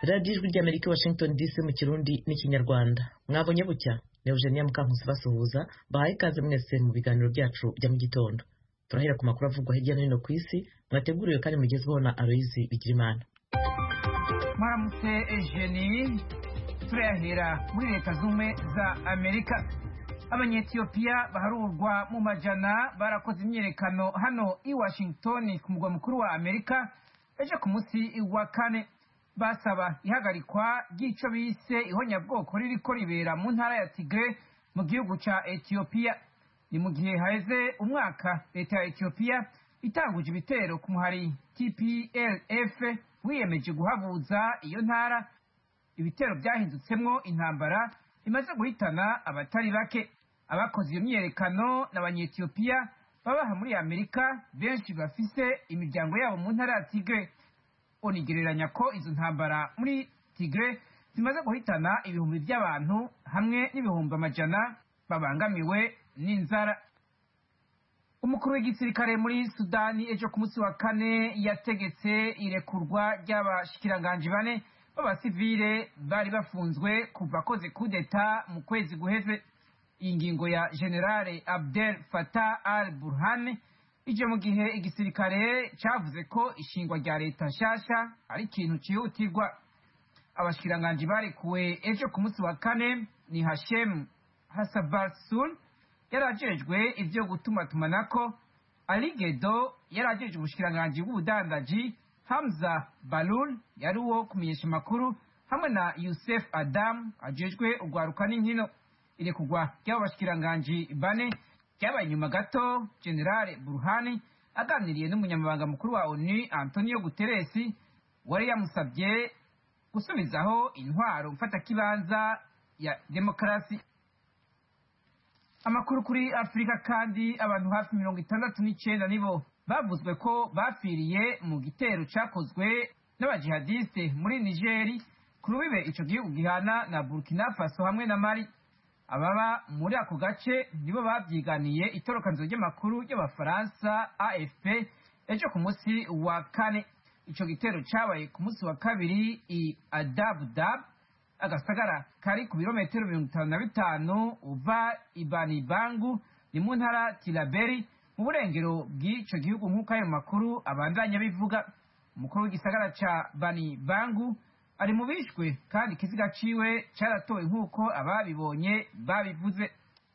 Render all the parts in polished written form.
radiyo ijwi ry'Amerika Washington DC mu kirundi n'ikinyarwanda. Mwabonye bucya ni Eugenia Mukankusi basuhuza, bahaye ikaze mwese mu biganiro byacu bya mu gitondo. Turahera ku makuru avugwa hirya no hino ku isi, mwateguriwe kandi mugezweho na Aloyizi Bigirimana. Mwaramutse Eugenie, turahera muri Leta Zunze za Amerika. Abanyetiyopiya baharurwa mu majana barakoze imyerekano hano i Washington ku mugwa mukuru wa Amerika ejo ku munsi wa kane, basaba ihagarikwa ry'ico bise ihonyabwoko ririko ribera mu ntara ya Tigre mu gihugu ca Ethiopia. Ni mu gihe haheze umwaka leta ya Ethiopia itanguje ibitero ku muhari TPLF wiyemeje guhabuza iyo ntara. Ibitero byahindutsemwo intambara imaze guhitana abatari bake. Abakoze iyo myerekano n'abanyetiyopiya babaha muri Amerika, benshi bafise imiryango yabo mu ntara ya Tigre. Onigereranya ko izo ntambara muri Tigre zimaze guhitana ibihumbi by'abantu hamwe n'ibihumbi amajana babangamiwe n'inzara. Umukuru w'igisirikare muri Sudani ejo ku munsi wa kane yategetse irekurwa ry'abashikiranganji bane b'abasivile bari bafunzwe kuva koze kudeta mu kwezi guheze. Iyi ngingo ya Generale Abdel Fattah al-Burhan ije mu gihe igisirikare cavuze ko ishingwa rya leta nshasha ari ikintu cihutirwa. Abashikiranganji barekuwe ejo ku munsi wa kane ni Hashem Hassabasul yarajejwe ivyo gutumatumanako, Ali Gedo yarajejwe ubushikiranganji bw'ubudandaji, Hamza Balul yari uwo kumenyesha amakuru, hamwe na Youssef Adam ajejwe urwaruka n'inkino. Irekurwa ry'abo bashikiranganji bane ryabaye nyuma gato Generale Burhan aganiriye n'umunyamabanga mukuru wa ONU Antonio Guterres wari yamusabye gusubizaho intwaro mfatakibanza ya demokarasi. Amakuru kuri Afrika kandi, abantu hafi 69 nibo bavuzwe ko bapfiriye mu gitero cakozwe n'abajihadiste muri Nigeri ku rubibe ico gihugu gihana na Burkina Faso hamwe na Mali. Ababa muri ako gace nibo babyiganiye itorokanzo ry'amakuru y'abafaransa AFP ejo ku munsi wa kane. Ico gitero cabaye ku munsi wa kabiri i Adabdab, agasagara kari ku birometero 55 uva Ibani Bangu ni mu ntara Tilaberi mu burengero bw'ico gihugu nk'uko ayo makuru abandanya bivuga. Umukuru w'igisagara ca Bani Bangu ari mu bishwe kandi ikiziga ciwe caratowe nk'uko ababibonye babivuze.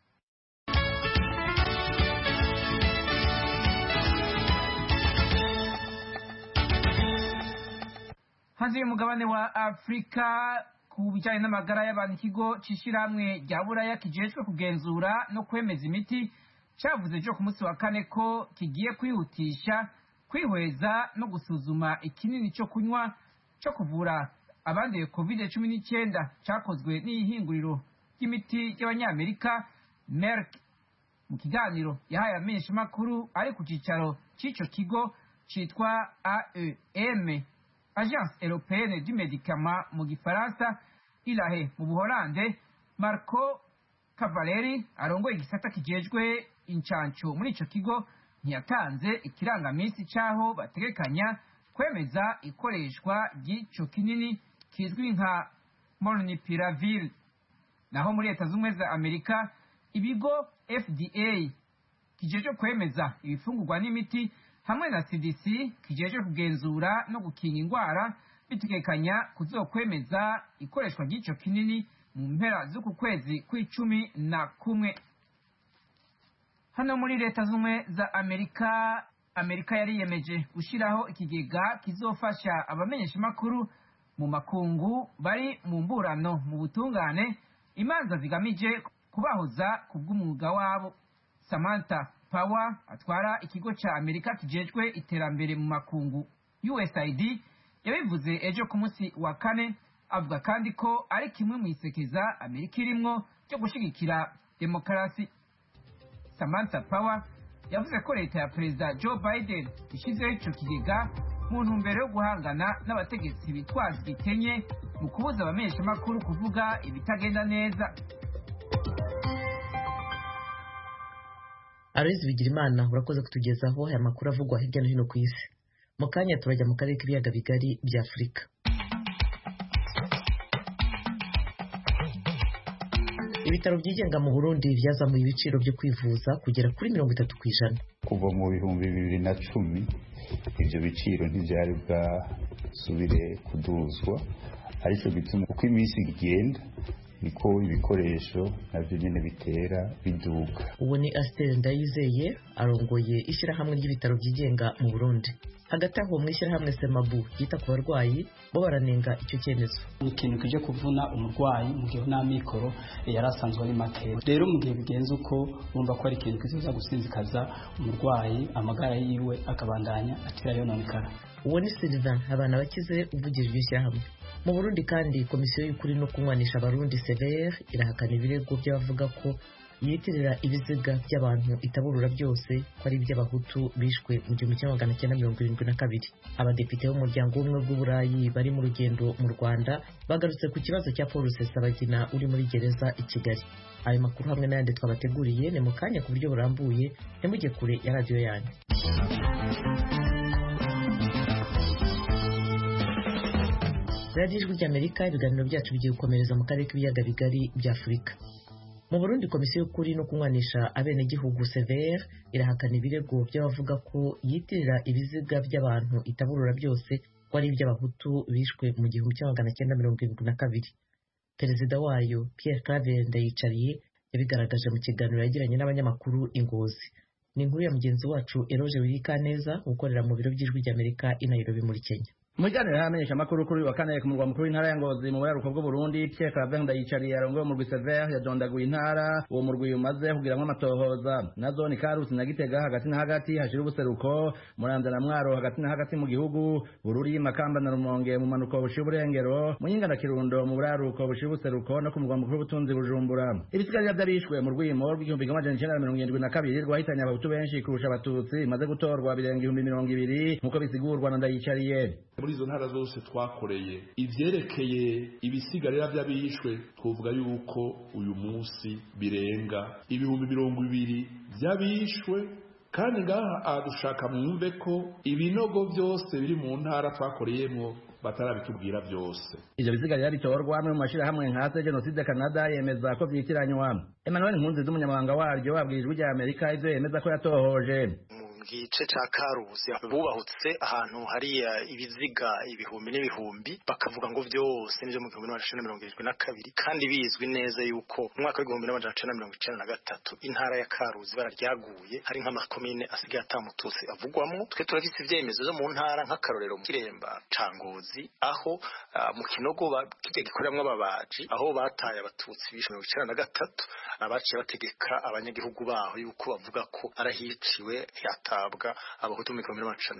Hanze y'umugabane wa Afrika, ku bijanye n'amagara y'abantu, ikigo c'ishirahamwe rya Buraya kijejwe kugenzura no kwemeza imiti cavuze ejo ku munsi wa kane ko kigiye kwihutisha kwihweza no gusuzuma ikinini co kunywa co kuvura abanduye COVID-19 cakozwe n'ihinguriro ry'imiti y'abanyamerika Merck. Mu kiganiro yahaye abamenyeshamakuru ari ku cicaro c'ico kigo citwa AEM, Agence Européenne du Médicament mu gifaransa, Ilahe mu Buholande, Marco Cavaleri arongoye igisata kijejwe incanco muri ico kigo ntiyatanze ikirangamisi caho bategekanya kwemeza ikoreshwa ry'ico kinini kizwi nka Molnupiravir. Naho muri Leta Zunze za Amerika, ibigo FDA kijeje kwemeza ibifungurwa n'imiti hamwe na CDC kijeje kugenzura no gukinga ingwara bitegekanya kuzokwemeza ikoreshwa ry'ico kinini mu mpera z'uku kwezi kw'icumi na kumwe. Hano muri Leta Zunze za Amerika, Amerika yariyemeje gushiraho ikigega kizofasha abamenyesha makuru mu makungu bari mu mburano mu butungane imanza zigamije kubahoza kubw'umwuga wabo. Samantha Power atwara ikigo ca Amerika kijejwe iterambere mu makungu USAID yabivuze ejo ku munsi wa kane, avuga kandi ko ari kimwe mu isekeza Amerika irimwo cyo gushigikira demokarasi. Samantha Power yavuze ko leta ya Perezida Joe Biden ishizeho ico kigega mu ntumbero yo guhangana n'abategetsi bitwaza igikenye mu kubuza abamenyeshamakuru kuvuga ibitagenda neza. Aloyizi Bigirimana, urakoze kutugezaho aya makuru avugwa hirya no hino ku isi. Mu kanya turajya mu karere k'ibiyaga bigari bya Afurika. Ibitaro byigenga mu Burundi byazamuye ibiciro byo kwivuza kugera kuri 30%. Kuva mu 2010 ibyo biciro ntibyari bwasubire kuduzwa, ariko bituma uko iminsi igenda niko ibikoresho nabyo nyene bitera biduka. Uwo ni Astel Ndayizeye arongoye ishyirahamwe ry'ibitaro byigenga mu Burundi. Hagati aho mu ishyirahamwe Semabu yita ku barwayi bo baranenga icyo cyemezo. Ni ikintu kije kuvuna umurwayi mu gihe nta mikoro yarasanzwe ari make. Rero mu gihe bigenze uko bumva ko ari ikintu kizoza gusinzikaza umurwayi amagara yiwe akabandanya atira yononekara. Uwo ni Sylvain abana bakize uvugije ishyirahamwe. Mu Burundi kandi komisiyo y'ukuri no kunywanisha abarundi CVR irahakana ibirego by'abavuga ko yitirira ibiziga by'abantu itaburura byose ko ari iby'abahutu bishwe mu 1972. Abadepite b'umuryango w'ubumwe bw'Uburayi bari mu rugendo mu Rwanda bagarutse ku kibazo cya Paul Rusesabagina uri muri gereza i Kigali. Ayo makuru hamwe n'ayandi twabateguriye ni mu kanya ku buryo burambuye, ntimujye kure ya radiyo yanyu. Radio Ijwi ry'Amerika, ibiganiro byacu bigiye gukomereza mu karere k'ibiyaga bigari bya Afurika. Mu Burundi komisiyo y'ukuri no kunywanisha abenegihugu CVR irahakana ibirego by'abavuga ko yitirira ibiziga by'abantu itaburura byose ko ari iby'abahutu bishwe mu 1972. Perezida wayo Pierre Claver Ndayicariye yabigaragaje mu kiganiro yagiranye n'abanyamakuru Ingozi. Ni inkuru ya mugenzi wacu Eroge Wirikaneza ukorera mu biro by'Ijwi ry'Amerika i Nairobi muri Kenya. Muganira hamenyesha makuru kuri wa kane ku murwa mukuru w'intara ya Ngozi mu buraruko bw'u Burundi. Pierre Claver Ndayicariye arongoye mu Rwisever yadondaguye intara uwo murwi umaze kugiramwe amatohoza nazo ni Karusi na Gitega hagati na hagati hashira ubuseruko Muramvya na Mwaro hagati na hagati mu gihugu Bururi Makamba na Rumonge mu manuko bushira uburengero Muyinga na Kirundo mu buraruko bushira ubuseruko no ku murwa mukuru w'ubutunzi Bujumbura. Ibisigarira by'abishwe mu rwimo rw'1972 rwahitanye abahutu benshi kurusha abatutsi maze gutorwa birenga 2020 nkuko bisigurwa na Ndayicariye. Muri izo ntara zose twakoreye ivyerekeye ibisigarira by'abishwe twovuga yuko uyu munsi birenga 20,000 by'abishwe, kandi ngaha adushaka mwumve ko ibinogo byose biri mu ntara twakoreyemo batarabitubwira byose. Ivyo bisigarira bitorwa mu mashirahamwe nka Genocide Canada yemeza ko vyitiranywa. Emmanuel Nkunzi z'umunyamabanga waryo wabwirijwe rya Amerika ivyo yemeza ko yatohoje. Gice ca Karuzi bubahutse ahantu hari ibiziga ibihumbi n'ibihumbi bakavuga ngo byose nivyo mu 1972 kandi bizwi neza yuko mu mwaka w'1993 intara ya Karuzi bararyaguye hari nk'amakomine asigaye atamututsi avugwamo. Twe turafite ivyemezo zo mu ntara nk'akarorero mu Kiremba ca Ngozi aho mu Kinogo kijya gikoreramwe ababaji aho bataye abatutsi bishwe mu 1993 abaciye bategeka abanyagihugu baho yuko bavuga ko arahiciwe yatabwa abahutu mu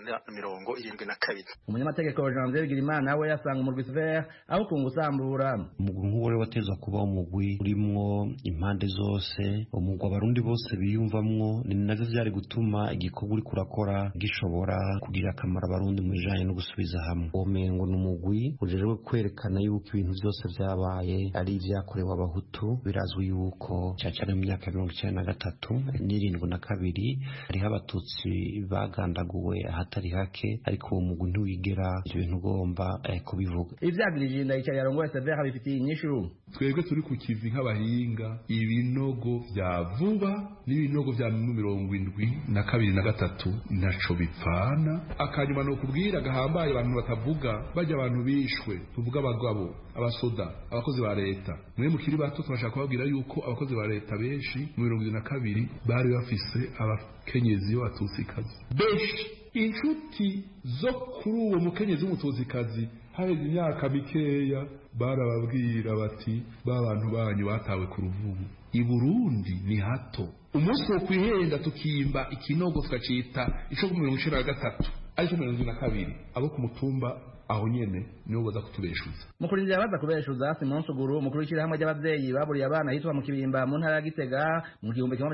1972. Umunyamategeko Jean-Pierre Girimana we yasanga mu Rwisever aho kungusambura umugwi nk'uwo rero watezwa kuba umugwi urimwo impande zose, umugwi abarundi bose biyumvamwo, ni navyo vyari gutuma igikorwa uri kurakora gishobora kugira akamaro abarundi mu bijanye no gusubiza hamwe. Uwo mengo ni umugwi ujejwe kwerekana yuko ibintu byose vyabaye ari ivyakorewe abahutu. Birazwi yuko cyane mu myaka 1993 n'72 hariho abatutsi bagandaguwe ahatari hake, ariko uwo mugwi ntiwigera ibyo bintu ugomba kubivuga. Ivyagirije Ndayicariye arongoye CVR bifitiye inyishu. Twebwe turi ku kivi nk'abahinga ibinogo vya vuba n'ibinogo vya 72 na 23 naco bipfana. Akanyuma no kubwira gahambaye abantu batavuga bajya abantu bishwe, tuvuga abagabo, abasoda, abakozi ba leta. Mwe mukiri bato turashaka kubabwira yuko abakozi ba leta benshi mu 72 bari bafise abakenyezi b'abatutsikazi benshi. Inshuti zo kuri uwo mukenyezi w'umututsikazi haheze imyaka mikeya barababwira bati bantu banyu batawe ku ruvubu i Burundi ni hato. Umunsi wo kwihenda tukimba ikinogo tukacita ico 1923 ariko 1972 abo ku mutumba aho nyene nibo baza kutubeshuza. Mukurindira baza kubeshuza Simon Suguru mukuru w'ishyirahamwe ry'abavyeyi baburiye abana hitwa mu Kibimba mu ntara ya Gitega mu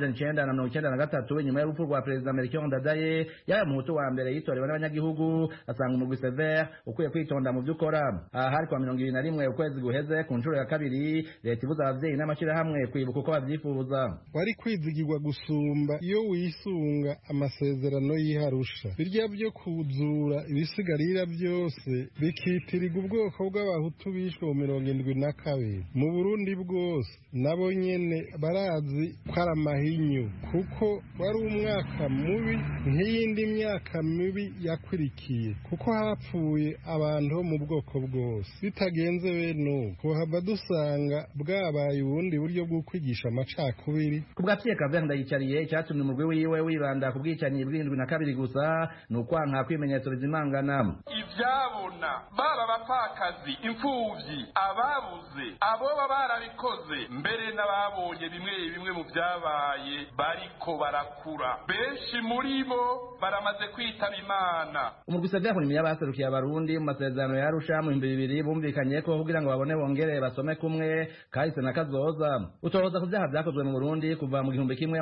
1993 nyuma y'urupfu rwa Perezida Melchior Ndadaye yaba muhutu wa mbere yitorewe n'abanyagihugu asanga umugwi CVR ukwiye kwitonda mu byukora. Hari kwa 2021 ukwezi guheze ku nshuro ya kabiri leta ibuza abavyeyi n'amashirahamwe kwibuka uko bavyifuza. Wari kwizigirwa gusumba iyo wisunga amasezerano y'Iharusha. Birya byo kuzura ibisigarira byose bikitirirwa ubwoko bw'abahutu bishwe mu 72 mu Burundi bwose nabo nyene barazi ko ari amahinyu kuko wari umwaka mubi nk'iyindi myaka mibi yakurikiye kuko hapfuye abantu mu bwoko bwose bitagenze bene uko haba dusanga bwabaye ubundi buryo bwo kwigisha amacakubiri kubwa Pierre Claver Ndayicariye icyatumye umurwi wiwe wibanda ku bwicanyi bw'72 gusa ni ukwanka kwimenyetso bizimangana ivyabona baba bapfakazi imfuvyi ababuze abo barabikoze mbere n'ababonye bimwe mu byabaye bariko barakura benshi muri bo baramaze kwitaba Imana. Umurwi Sever ni yabaserukiye abarundi mu masezerano ya Arusha mu 2000 bumvikanye ko kugira ngo babone bongere basome kumwe kahise na kazoza utohoza ku byaha byakozwe mu Burundi kuva mu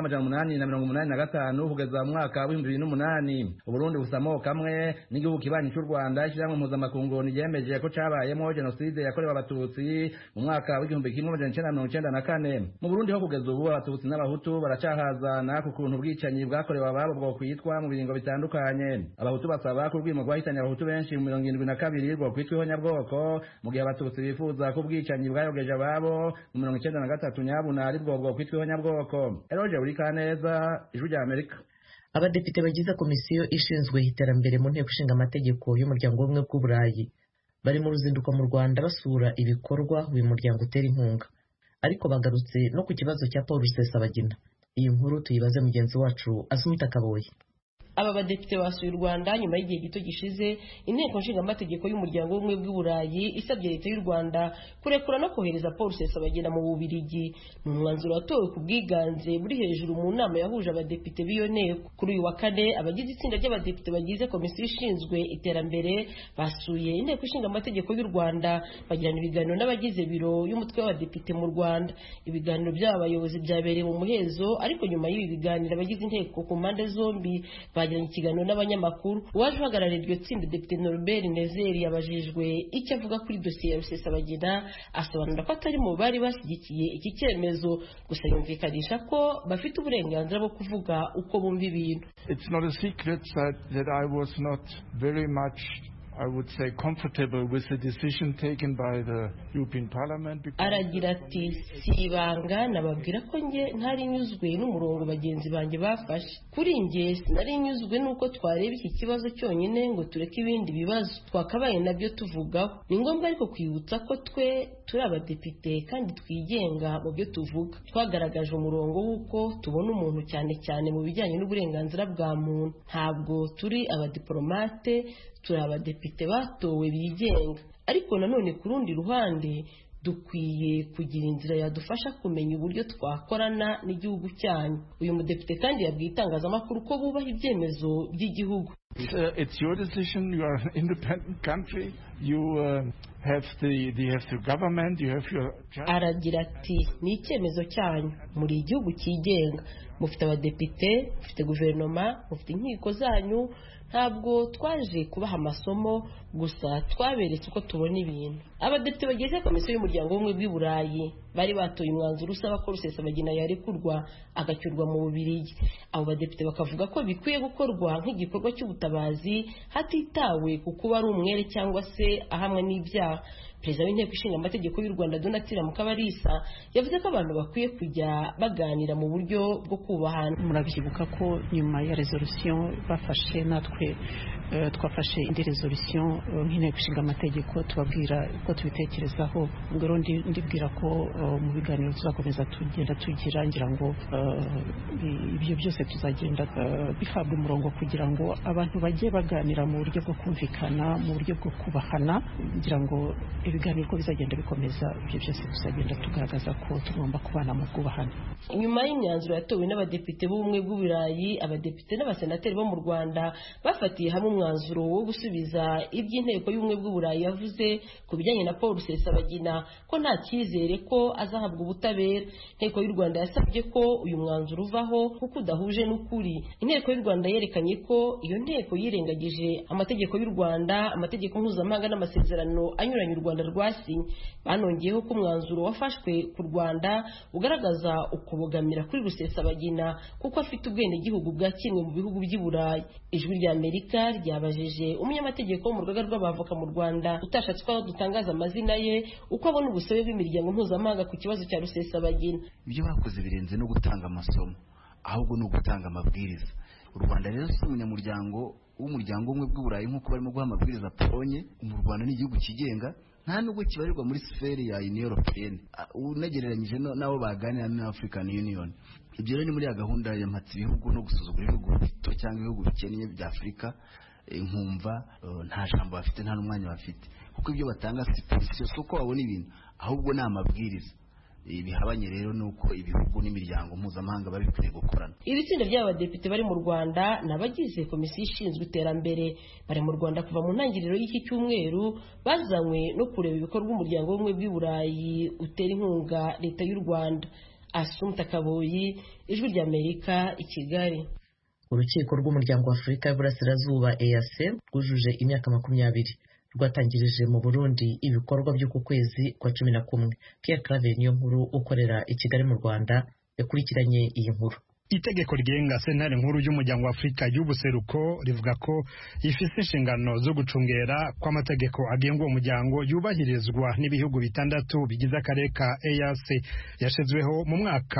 1885 kugeza mu mwaka wa 2008 Uburundi busamo kamwe n'igihugu kibanyi cy'u Rwanda ishyirahamwe mpuzamakungu yemeje ko cabayemo genocide yakorewe abatutsi mu mwaka wa 1994 mu Burundi ho kugeza ubu abatutsi n'abahutu baracahazana ku kuntu bwicanyi bwakorewe ababo bwo kwitwa mu biringo bitandukanye abahutu basaba ko urwimo rwahitanye abahutu benshi mu 72 rwo kwitwa nyabwoko mu gihe abatutsi bifuza ko bwicanyi bwayogeje ababo mu 93 nyabuna ari bwo kwitwa nyabwoko. Eroje uri kaneza ijwi rya Amerika. Abadepite bagize komisiyo ishinzwe iterambere mu nteko ishinga amategeko y'umuryango w'ubumwe bw'Uburayi bari mu ruzinduko mu Rwanda basura ibikorwa uyu muryango utera inkunga ariko bagarutse no ku kibazo cya Paul Rusesabagina. Iyi nkuru tuyibaze mugenzi wacu Asumita Kaboyi. Aba badepite basuye u Rwanda nyuma y'igihe gito gishize inteko nshinga amategeko y'umuryango w'ubumwe bw'Uburayi isabye leta y'u Rwanda kurekura no kohereza Paul Rusesabagina mu Bubiligi. Ni umwanzuro watowe ku bwiganze buri hejuru mu nama yahuje abadepite b'iyo nteko. Kuri uyu wa kane abagize itsinda ry'abadepite bagize komisiyo ishinzwe iterambere basuye inteko ishinga amategeko y'u Rwanda bagirana ibiganiro n'abagize biro y'umutwe w'abadepite mu Rwanda. Ibiganiro by'abayobozi byabereye mu muhezo ariko nyuma y'ibi biganiro abagize inteko ku mpande zombi bagiranye ikiganiro n'abanyamakuru. Uwaje uhagarariye iryo tsinda Depite Norbert Nezeri yabajijwe icyo avuga kuri dosiye ya Rusesabagina asobanura ko atari mu bari bashyigikiye iki cyemezo gusa yumvikanisha ko bafite uburenganzira bwo kuvuga uko bumva ibintu. It's not a secret that I was not very much I would say comfortable with the decision taken by the European Parliament. Aragira ati si ibanga nababwira ko nge ntari nyuzwe n'umurongo bagenzi banjye bafashe. Kuri nge sinari nyuzwe nuko twareba iki kibazo cyonyine ngo tureke ibindi bibazo twakabaye nabyo tuvugaho. Ni ngombwa ariko kwibutsa ko twe turi abadepite kandi twigenga mu byo tuvuga. Twagaragaje umurongo w'uko tubona umuntu cyane cyane mu bijyanye n'uburenganzira bwa muntu. Ntabwo turi abadiplomate, turi abadepite batowe bigenga. Ariko nanone ku rundi ruhande dukwiye kugira inzira yadufasha kumenya uburyo twakorana n'igihugu cyanyu. Uyu mudepite kandi yabwiye itangazamakuru ko bubaha ibyemezo by'igihugu. It's your decision. You are an independent country. You have the government. You have your. Aragira ati ni icyemezo cyanyu, muri igihugu cyigenga, mufite abadepite, mufite guverinoma, mufite inkiko zanyu. Ntabwo twaje kubaha amasomo gusa twaberetse uko tubona ibintu. Abadepite bagize komisiyo y'umuryango w'ubumwe bw'Uburayi bari batoye umwanzuro usaba ko Rusesabagina yarekurwa agacyurwa mu Bubiligi. Abo badepite bakavuga ko bikwiye gukorwa nk'igikorwa cy'ubutabazi hatitawe ku kuba ari umwere cyangwa se ahamwe n'ibyaha. Perezida w'inteko ishinga amategeko y'u Rwanda Donatilla Mukabalisa yavuze ko abantu bakwiye kujya baganira mu buryo bwo kubahana. Murabyibuka ko nyuma ya resolution bafashe natwe twafashe indi resolution nk'inteko ishinga amategeko tubabwira uko tubitekerezaho. Ngero ndibwira ko mu biganiro tuzakomeza tugenda tugira ngira ngo ibyo byose tuzagenda bihabwa umurongo kugira ngo abantu bajye baganira mu buryo bwo kumvikana, mu buryo bwo kubahana, ngira ngo ibiganiro ko bizagenda bikomeza ibyo byose tuzagenda tugaragaza ko tugomba kubana mu bwubahane. Nyuma y'imyanzuro yatowe n'abadepite b'ubumwe bw'Uburayi, abadepite n'abasenateri bo mu Rwanda bafatiye hamwe umwanzuro wo gusubiza iby'inteko y'ubumwe bw'Uburayi yavuze ku bijyanye na Paul Rusesabagina ko nta cyizere ko azahabwa ubutabera. Inteko y'u Rwanda yasabye ko uyu mwanzuro uvaho kuko udahuje n'ukuri. Inteko y'u Rwanda yerekanye ko iyo nteko yirengagije amategeko y'u Rwanda, amategeko mpuzamahanga n'amasezerano anyuranye u Rwanda Rwanda rwasinye. Banongeyeho ko umwanzuro wafashwe ku Rwanda ugaragaza ukubogamira kuri Rusesabagina kuko afite ubwenegihugu bwa kimwe mu bihugu by'i Burayi. Ijwi rya Amerika ryabajije umunyamategeko wo mu rugaga rw'abavoka mu Rwanda utashatse ko dutangaza amazina ye uko abona ubusabe bw'imiryango mpuzamahanga ku kibazo cya Rusesabagina. Ibyo bakoze birenze no gutanga amasomo, ahubwo no gutanga amabwiriza. U Rwanda rero si umunyamuryango w'umuryango umwe bw'Uburayi nk'uko barimo guha amabwiriza Polonye. Mu Rwanda ni igihugu kigenga, nta nubwo kibarirwa muri sferi ya Union Européenne unagereranyije n'abo baganira na African Union. Ibyo rero ni muri ya gahunda ya mpatsi ibihugu no gusuzugura ibihugu bito cyangwa ibihugu bikennye bya Afurika. Nkumva nta jambo bafite, nta n'umwanya bafite, kuko ibyo batanga si position, si uko babona ibintu, ahubwo ni amabwiriza. Bihabanye rero nuko ibihugu n'imiryango mpuzamahanga babikwiye gukorana. Iri tsinda ry'abadepite bari mu Rwanda n'abagize komisiyo ishinzwe iterambere bari mu Rwanda kuva mu ntangiriro y'iki cyumweru, bazanywe no kureba ibikorwa umuryango w'ubumwe bw'i Burayi utera inkunga leta y'u Rwanda. Assumpta Kaboyi, Ijwi rya Amerika, i Kigali. Urukiko rw'umuryango wa Afurika y'Uburasirazuba EAC rwujuje imyaka 20 rwatangirije mu Burundi ibikorwa by'uku kwezi kwa 11. Pierre Claver niyo nkuru ukorera i Kigali mu Rwanda yakurikiranye iyi nkuru. Itegeko rigenga sentare nkuru y'umuryango wa Afurika y'ubuseruko rivuga ko ifise inshingano zo gucungera kw'amategeko agenga uwo muryango yubahirizwa n'ibihugu bitandatu bigize akarere ka EAC yashizweho mu mwaka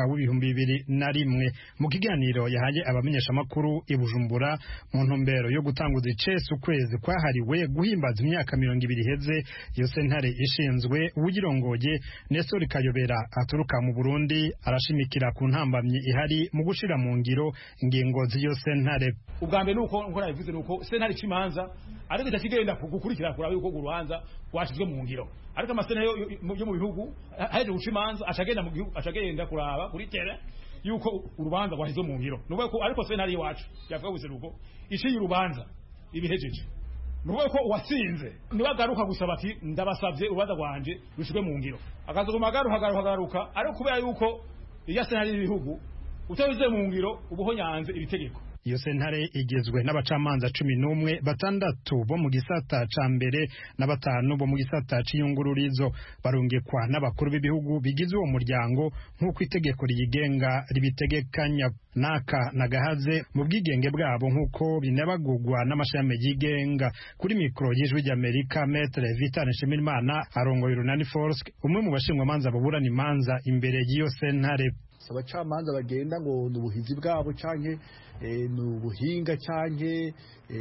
w'2001. Mu kiganiro yahaye abamenyeshamakuru i Bujumbura mu ntumbero yo gutanguza icese ukwezi kwahariwe guhimbaza imyaka 20 iheze iyo sentare ishinzwe, uwugirongoye Nestor Kayobera aturuka mu Burundi arashimikira ku ntambamyi ihari mu gushira mu ngiro ingingo z'iyo sentare. Ubwa mbere nuko nkora bivuze nuko sentare cy'imanza ariko itakigenda gukurikira kuraba yuko urubanza rwashizwe mu ngiro, ariko amasentare yo mu bihugu haje guca imanza acagenda mu gihugu, acagenda kuraba kuri tere yuko urubanza rwashizwe mu ngiro. Nuvuga ko ariko sentare iwacu yavuga gusa nuko ishiye urubanza ibihejeje, nuvuga ko wasinze niwagaruka gusaba ati ndabasavye urubanza rwanje rushizwe mu ngiro, akazoguma agaruka ariko kubera yuko iya sentare y'ibihugu utabize mu ngiro ubuhonyanze ibitegeko. Iyo sentare igizwe n'abacamanza 11, 6 bo mu gisata ca mbere na 5 bo mu gisata c'iyungururizo, barungikwa n'abakuru b'ibihugu bigize uwo muryango nk'uko itegeko riyigenga ribitegekanya. Naka nagahaze mu bwigenge bwabo nk'uko binabagugwa n'amashami yigenga. Kuri mikro y'Ijwi ry'Amerika, Maître Vital Nshimirimana arongoye Urunani Force, umwe mu bashingwa manza baburana imanza imbere y'iyo sentare. Abacamanza bagenda ngo n'ubuhizi bwabo canke n'ubuhinga canke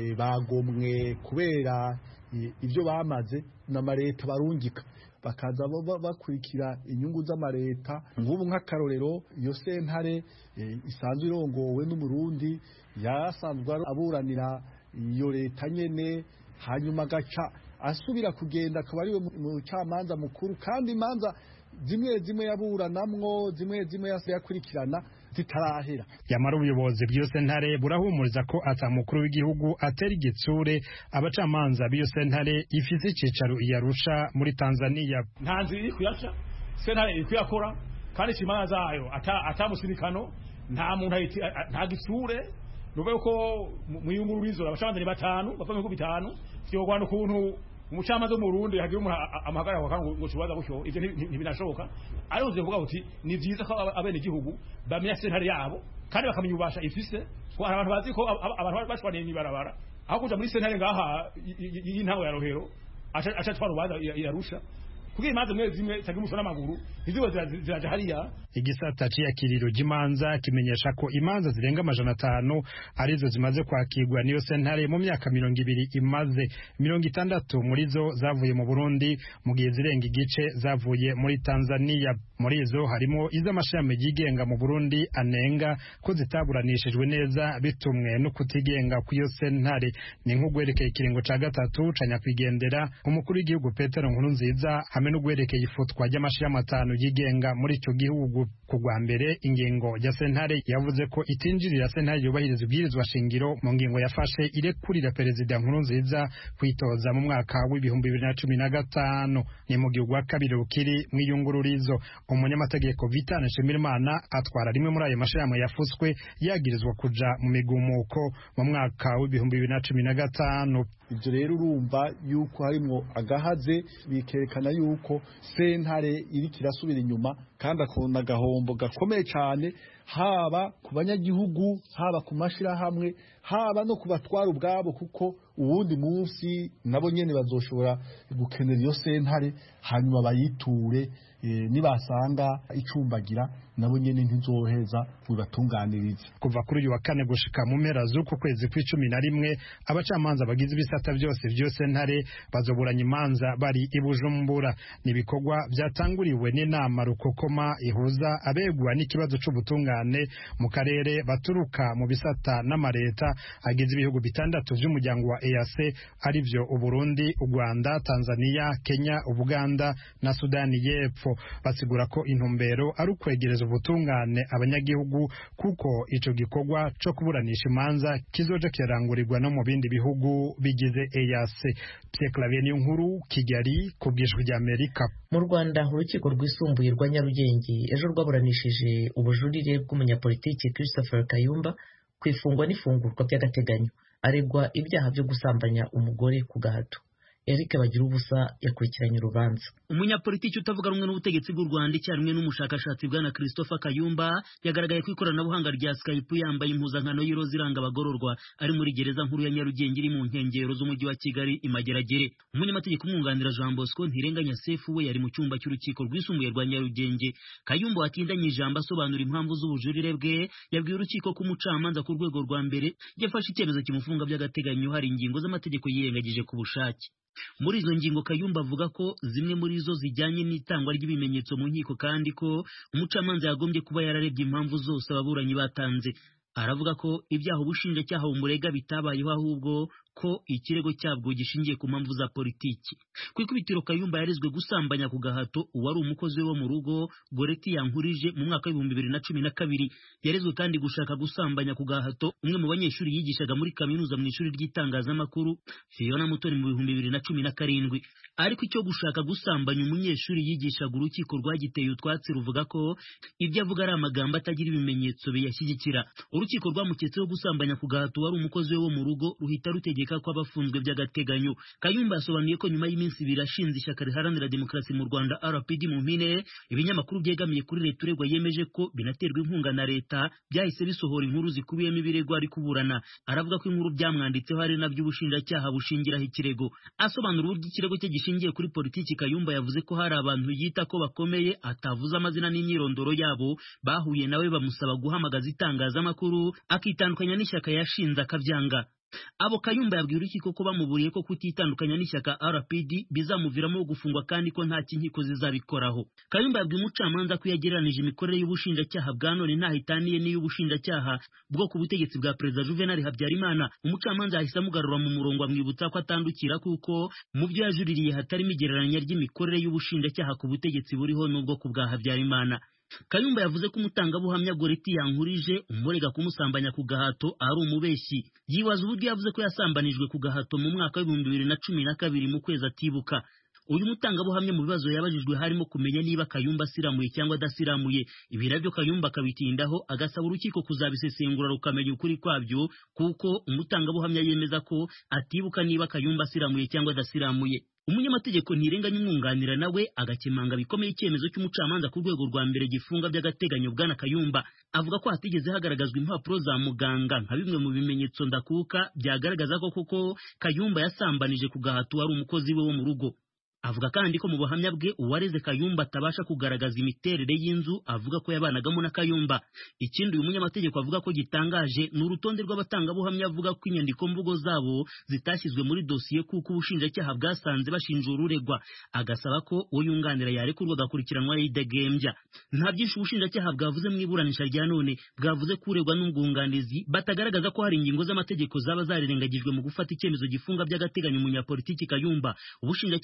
bagomwe kubera ibyo bamaze n'amareta barungika, bakaza bakurikira inyungu z'amareta. Nk'ubu nk'akarorero iyo sentare isanzwe irongowe n'umurundi yasanzwe aburanira iyo leta nyene, hanyuma gaca asubira kugenda akaba ariwe mucamanza mukuru, kandi imanza zimwe yaburanamwo zimwe yakurikirana zitarahera. Yamara ubuyobozi bw'iyo sentare burahumuriza ko atamukuru w'igihugu atera igitsure abacamanza b'iyo sentare ifise icicaro i Arusha muri Tanzania. Ntanzi iri kuyaca sentare iri kuyakora kandi imanza zayo atamusirikano nta muntu nta gitsure. Nuvuga ko mu yungururizo abacamanza ni 5 bava mu bihugu 5 vyogwana ukuntu umucamanza mu Burundi hagiye umuntu amahagara wakango ngo kibaza gutyo, ivyo ntibinashoboka. Ari uze kuvuga uti ni vyiza ko abene gihugu bamenya sentare yabo kandi bakamenya ubasha ifise, ko abantu bazi ko abantu bashwaniye nibarabara aho kuja muri sentare ngaha y'intango ya Rohero acha twaro baza yarusha kugira imanza zimwe tagira umusoro n'amaguru ntizibo ziraje hariya. Igisata c'iyakiriro ry'imanza kimenyesha ko imanza zirenga 500 arizo zimaze kwakirwa niyo sentare mu myaka 20 imaze. 60 muri zo zavuye mu Burundi, mu gihe zirenga igice zavuye muri Tanzania. Muri izo harimo iz'amashami yigenga mu Burundi anenga ko zitaburanishijwe neza bitumwe no kutigenga kw'iyo sentare. Ni nk'ugwerekeye ikiringo ca gatatu ca nyakwigendera umukuru w'igihugu Petero Nkurunziza hamwe no guherekeye ifutwa ry'amashirahamwe 5 yigenga muri ico gihugu. Kugwa mbere ingingo ya sentare yavuze ko itinjirira sentare yubahiriza ibwirizwa shingiro mu ngingo yafashe irekurira perezida Nkurunziza kwitoza mu mwaka w'ibihumbi 2015. Ni mu gihugu wa kabiri ukiri mwiyungururizo. Umunyamategeko Vital Nshimirimana atwara rimwe muri ayo mashirahamwe yafuswe yagirizwa kuja mu migumuko mu mwaka w'ibihumbi 2015. Ibyo rero urumva yuko harimo agahaze, bikerekana yuko sentare iri kirasubira inyuma kandi akona agahombo gakomeye cyane, haba ku banyagihugu, haba ku mashirahamwe, haba no kubatwara ubwabo, kuko uwundi munsi nabo nyene bazoshobora gukenera iyo sentare hanyuma bayiture, nibasanga icumbagira nabo nyene ntizoheza bibatunganiriza. Kuva kuri uyu wa kane gushika mu mpera z'uko kwezi kw'icumi abacamanza bagize ibisata byose byose ntare bazoburanya imanza bari i Bujumbura. Nibikorwa byatanguriwe n'inama rukokoma ihuza abegwa n'ikibazo c'ubutungane mu karere baturuka mu bisata n'amareta agize ibihugu bitandatu by'umuryango wa EAC arivyo Uburundi, u Rwanda, Tanzania, Kenya, Uganda na Sudani y'Epfo. Basigura ko intumbero ari ukwegereza ubutungane abanyagihugu, kuko ico gikorwa cyo kuburanisha imanza kizoje kirangurirwa no mu bindi bihugu bigize EAC. Pierre Claver Niyonkuru, Kigali, kubw'Ijwi ry'Amerika. Mu Rwanda urukiko rwisumbuye rwa Nyarugenge ejo rwaburanishije ubujurire bw'umunyapolitiki Christopher Kayumba kwifungwa n'ifungurwa by'agateganyo aregwa ibyaha byo gusambanya umugore ku gahato. Eric Bagirubusa yakurikiranye urubanza. Umunyapolitiki utavuga rumwe n'ubutegetsi bw'u Rwanda icyarimwe n'umushakashatsi bwana Christopher Kayumba yagaragaye ku ikoranabuhanga rya Skype yambaye impuzankano y'iroza iranga abagororwa ari muri gereza nkuru ya Nyarugenge iri mu nkengero z'umujyi wa Kigali Imageragere. Umunyamategeko umwunganira Jean Bosco Ntirenganya Sefu we yari mu cyumba cy'urukiko rwisumbuye rwa Nyarugenge. Kayumba watindanye ijambo asobanura impamvu z'ubujurire bwe yabwiye urukiko ko umucamanza ku rwego rwa mbere yafashe icyemezo kimufunga by'agateganyo hari ingingo z'amategeko yirengagije ku bushake. Muri izo ngingo Kayumba avuga ko zimwe muri zo zijyanye n'itangwa ry'ibimenyetso mu nkiko kandi ko umucamanza yagombye kuba yararebye impamvu zose ababuranyi batanze. Aravuga ko ibyaha ubushinjacyaha bumurega bitabayeho ahubwo ko ikirego cyabwo gishingiye ku mpamvu za politiki. Ku ikubitiro Kayumba yarezwe gusambanya ku gahato uwari umukozi wo mu rugo Goreti Yankurije mu mwaka w'ibihumbi 2012. Yarezwe kandi gushaka gusambanya ku gahato umwe mu banyeshuri yigishaga muri kaminuza mu ishuri ry'itangazamakuru Fiona Mutoni mu bihumbi 2017. Ariko icyo gushaka gusambanya umunyeshuri yigishaga urukiko rwagiteye utwatsi ruvuga ko ibyo avuga ari amagambo atagira ibimenyetso biyashyigikira. Urukiko rwamuketseho gusambanya ku gahato wari umukozi wo mu rugo ruhita rutegeka ko abafunzwe by'agateganyo. Kayumba yasobanuye ko nyuma y'iminsi birashinze ishyaka riharanira demokarasi mu Rwanda RPD mu mpine ibinyamakuru byegamiye kuri leta uregwa yemeje ko binaterwa inkunga na leta byahise bisohora inkuru zikubiyemo ibirego ari kuburana. Aravuga ko inkuru byamwanditseho ari nabyo ubushinjacyaha bushingiraho ikirego. Asobanura uburyo ikirego cye gishingiye kuri politiki, Kayumba yavuze ko hari abantu yita ko bakomeye atavuze amazina n'imyirondoro yabo bahuye nawe bamusaba guhamagaza itangazamakuru akitandukanya n'ishyaka yashinze akabyanga. Abo Kayumba yabwiye urukiko ko bamuburiye ko kutitandukanya n'ishyaka RPD bizamuviramo gufungwa kandi ko nta kinkiko zizabikoraho. Kayumba yabwiye umucamanza ko yagereranije imikorere y'ubushinjacyaha bwa none ntahitaniye n'iy'ubushinjacyaha bwo ku butegetsi bwa Perezida Juvenal Habyarimana. Umucamanza yahise amugarura mu murongo amwibutsa ko atandukira kuko mu byo yajuririye hatarimo igereranya ry'imikorere y'ubushinjacyaha ku butegetsi buriho n'ubwo ku bwa Habyarimana. Kayumba yavuze ko umutangabuhamya Goreti Yankurije umurega kumusambanya ku gahato ari umubeshyi. Yibaza uburyo yavuze ko yasambanijwe ku gahato mu mwaka w'ibihumbi 2012 mu kwezi atibuka. Uyu mutangabuhamya mu bibazo yabajijwe harimo kumenya niba Kayumba asiramuye cyangwa adasiramuye. Ibi nabyo Kayumba akabitindaho agasaba urukiko kuzabisesengura rukamenya ukuri kwabyo, kuko umutangabuhamya yemeza ko atibuka niba Kayumba asiramuye cyangwa adasiramuye. Umunyamategeko Ntirenganya umwunganira nawe agakemanga bikomeye icyemezo cy'umucamanza ku rwego rwa mbere gifunga by'agateganyo bwana Kayumba. Avuga ko hatigeze hagaragazwa impapuro za muganga nka bimwe mu bimenyetso ndakuka byagaragaza ko koko Kayumba yasambanije ku gahato wari umukozi we wo mu rugo. Avuga kandi ko mu buhamya bwe uwareze Kayumba atabasha kugaragaza imiterere y'inzu avuga ko yabanagamo na Kayumba. Ikindi uyu munyamategeko avuga ko gitangaje ni urutonde rw'abatangabuhamya avuga ko inyandiko mvugo zabo zitashyizwe muri dosiye kuko ubushinjacyaha bwasanze bashinja ururegwa. Agasaba ko uwo yunganira yarekurwa agakurikiranwa yidegembya. Nta byinshi ubushinjacyaha bwavuze mu iburanisha rya none, bwavuze ko uregwa n'umwunganizi batagaragaza ko hari ingingo z'amategeko zaba zarirengagijwe mu gufata icyemezo gifunga by'agateganyo umunyapolitiki Kayumba. Ubushinjacyaha bukomeza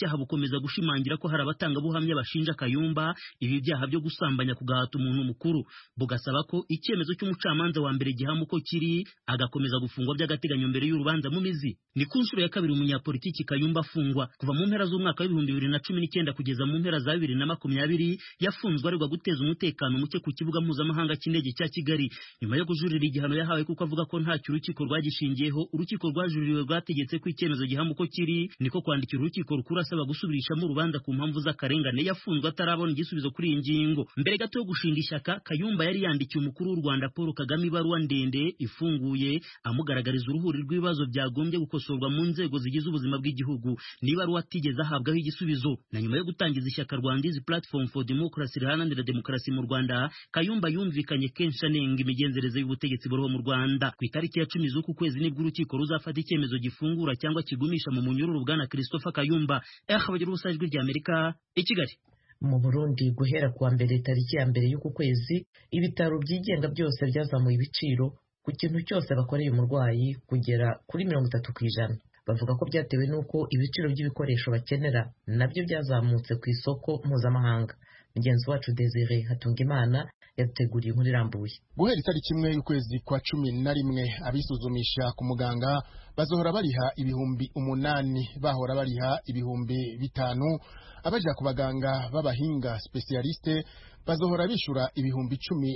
bugakomeza gushimangira ko hari abatangabuhamya bashinja Kayumba ibi byaha byo gusambanya ku gahato umuntu mukuru, bugasaba ko icyemezo cy'umucamanza wa mbere gihama uko kiri agakomeza gufungwa by'agateganyo mbere y'urubanza mu mizi. Ni ku nshuro ya kabiri umunyapolitiki Kayumba afungwa. Kuva mu mpera z'umwaka w'ibihumbi 2019 kugeza mu mpera za 2020 yafunzwe aregwa guteza umutekano muke ku kibuga mpuzamahanga cy'indege cya Kigali nyuma yo kujurira igihano yahawe kuko avuga ko ntacyo urukiko rwagishingiyeho. Urukiko rwajuririwe rwategetse ko icyemezo gihama uko kiri niko kwandikira urukiko rukuru asaba gusubirishamo urubanza ku mpamvu z'akarengane. Yafunzwe atarabona igisubizo kuri iyi ngingo. Mbere gato yo gushinga ishyaka, Kayumba yari yandikiye umukuru w'u Rwanda Paul Kagame ibaruwa ndende ifunguye amugaragariza uruhuri rw'ibibazo byagombye gukosorwa mu nzego zigize ubuzima bw'igihugu. Niba ari atigeze ahabwaho igisubizo. Na nyuma yo gutangiza ishyaka Rwandizi Platform for Democracy riharanira demokarasi mu Rwanda, Kayumba yumvikanye kenshi anenga imigenzereze y'ubutegetsi buriho mu Rwanda. Ku itariki ya 10 z'uku kwezi nibwo urukiko ruzafata icyemezo gifungura cyangwa kigumisha mu munyururu bwana Christopher Kayumba. Bagira ubusajwi rya Amerika i Kigali. Mu Burundi guhera kuwa mbere tariki ya mbere y'uku kwezi ibitaro byigenga byose byazamuye ibiciro ku kintu cyose bakoreye umurwayi kugera kuri 30%. Bavuga ko byatewe n'uko ibiciro by'ibikoresho bakenera nabyo byazamutse ku isoko mpuzamahanga. Mugenzi wacu Desire Hatungimana yateguriye inkuru irambuye. Guhera itariki 1 y'ukwezi kwa 11 abisuzumisha ku muganga bazohora bariha ibihumbi 8, bahora bariha ibihumbi 5. Abaja ku baganga b'abahinga specialiste bazohora bishura ibihumbi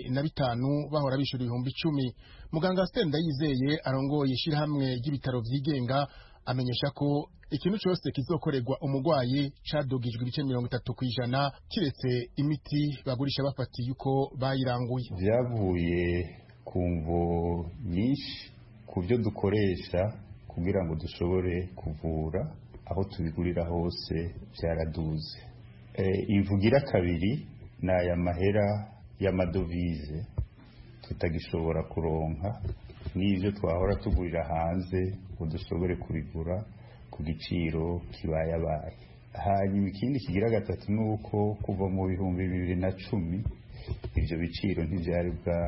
15, bahora bishura ibihumbi 10. Muganga Stenda Yizeye arongoye ishirahamwe ry'ibitaro vyigenga amenyesha ko ikintu cyose kizokorerwa umugwayi cadogijwe ibice 30% kiretse imiti bagurisha bafatiye uko bayiranguye. Byavuye ku mvo nyinshi ku byo dukoresha kugira ngo dushobore kuvura aho tubigurira hose byaraduze. Imvugira kabiri na aya mahera y'amadovize tutagishobora kuronka n'ibyo twahora tugurira hanze ngo dushobore kubigura ku giciro kibayabaye. Hanyuma ikindi kigira gatatu nuko kuva mu 2010 ibyo biciro ntibyari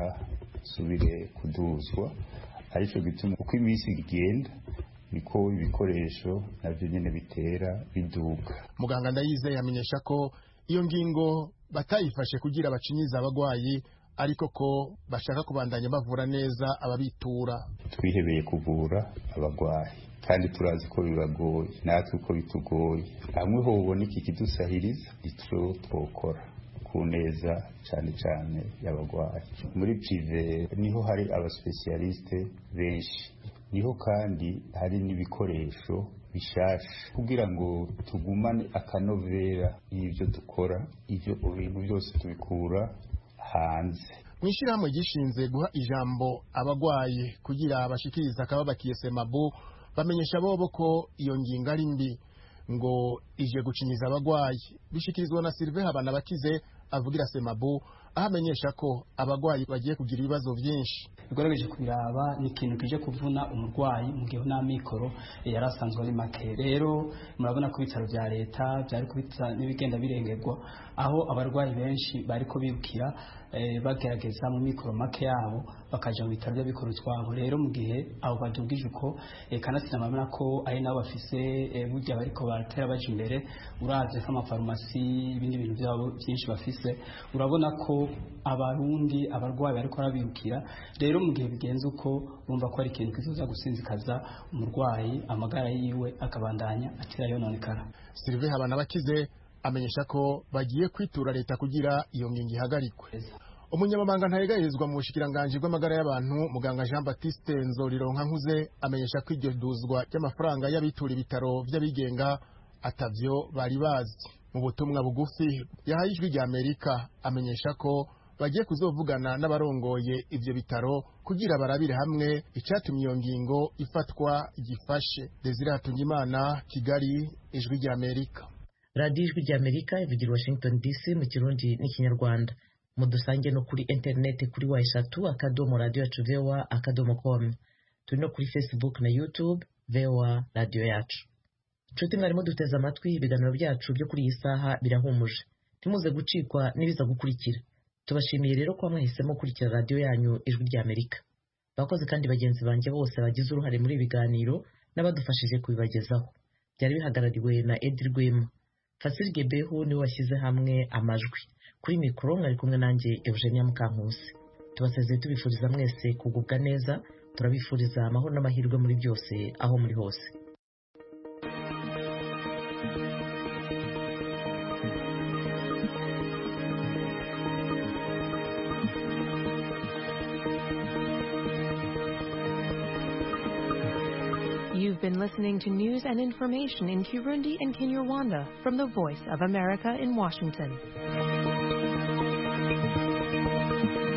bwasubire kuduzwa, ariko gituma uko iminsi igenda niko ibikoresho nabyo nyene bitera biduka. Muganga Ndayize yamenyesha ko iyo ngingo batayifashe kugira bacinyiza abagwayi, ariko ko bashaka kubandanya bavura neza ababitura. Twihebeye kuvura abagwayi kandi turazi ko bibagoye, natwe ko bitugoye. Hamwe ho ubona iki kidusahiriza ico twokora ku neza cyane cyane y'abagwayi. Muri prive niho hari abaspecialiste benshi, niho kandi hari n'ibikoresho bishasha kugira ngo tugumane akanovera y'ibyo dukora. Ibyo bintu byose tubikura hanze. Mwishirahamwe gishinze guha ijambo abagwaye kugira abashikiriza akababakiye Semabu bamenyesha bobo ko iyo ngingo ari mbi ngo ije gucinyiza abagwayi. Bishikirizwa na Sylvain Habanabakize avugira Semabu ahamenyesha ko abagwayi bagiye kugira ibibazo byinshi. Igorogeje kubiraba ni ikintu kije kuvuna umurwayi mu gihe nta mikoro yarasanzwe ari make. Rero murabona ko ibitaro bya leta byari kubitsa n'ibigenda birengerwa, aho abarwayi benshi bari ko bibukira bagerageza mu mikoro make yabo bakaja mu bitaro by'abikoro twabo. Rero mu gihe abo badugije uko kanatsinamabona ko ari nabo bafise burya bariko baratera baje imbere, uraze nk'amafarumasi ibindi bintu byabo byinshi bafise, urabona ko abarundi abarwayi bariko barabirukira. Rero mu gihe bigenze uko urumva ko ari ikintu kizoza gusinzikaza umurwayi amagara yiwe akabandanya atira yononekara. Sylvain Habanabakize amenyesha ko bagiye kwitura leta kugira iyo ngingo ihagarikwe. Umunyamabanga ntaregayezwa mu bushikiranganje bw'amagara y'abantu muganga Jean Baptiste Nzorironkankuze amenyesha ko iryo duzwa ry'amafaranga y'abitura ibitaro by'abigenga atavyo bari bazi. Mu butumwa bugufi yahaye ijwi rya Amerika amenyesha ko bagiye kuzovugana n'abarongoye ivyo bitaro kugira barabire hamwe icatumye iyo ngingo ifatwa gifashe. Desire Hatungimana, Kigali, ijwi rya Amerika. Radio Ijwi rya Amerika ivugira Washington DC mu Kirundi n'Ikinyarwanda. Mudusange no kuri internet kuri wa3.radio.voa.com. Turi no kuri Facebook na YouTube VOA Radio yacu. Nshuti mwarimo duteze amatwi ibiganiro byacu byo kuri iyi saha birahumuje. Ntimuze gucikwa n'ibiza gukurikira. Tubashimiye rero ko mwahisemo gukurikira radio yanyu Ijwi rya Amerika. Bakoze kandi bagenzi banje bose bagize uruhare muri ibiganiro n'abadufashije kubibagezaho. Byari bihagarariwe na Eddie Rwema. Fasil Gebehu niwe washyize hamwe amajwi. Kuri mikoro mwari kumwe nanjye Eugenia Mukankusi. Tubasezeye tubifuriza mwese kugubwa neza, turabifuriza amahoro n'amahirwe muri byose aho muri hose. You've been listening to news and information in Kirundi and Kinyarwanda from the Voice of America in Washington.